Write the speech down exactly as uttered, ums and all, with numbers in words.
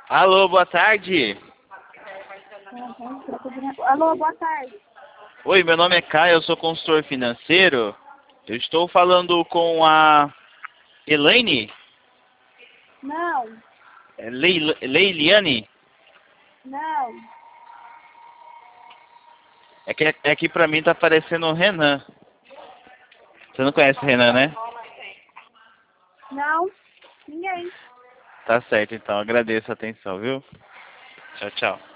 Alô, boa tarde. Alô, boa tarde. Oi, meu nome é Caio, eu sou consultor financeiro. Eu estou falando com a Elaine? Não, É Leil- Leiliane? não. É que, é que pra mim tá aparecendo o Renan. Você não conhece o Renan, né? Não, ninguém. Tá certo, então. Agradeço a atenção, viu? Tchau, tchau.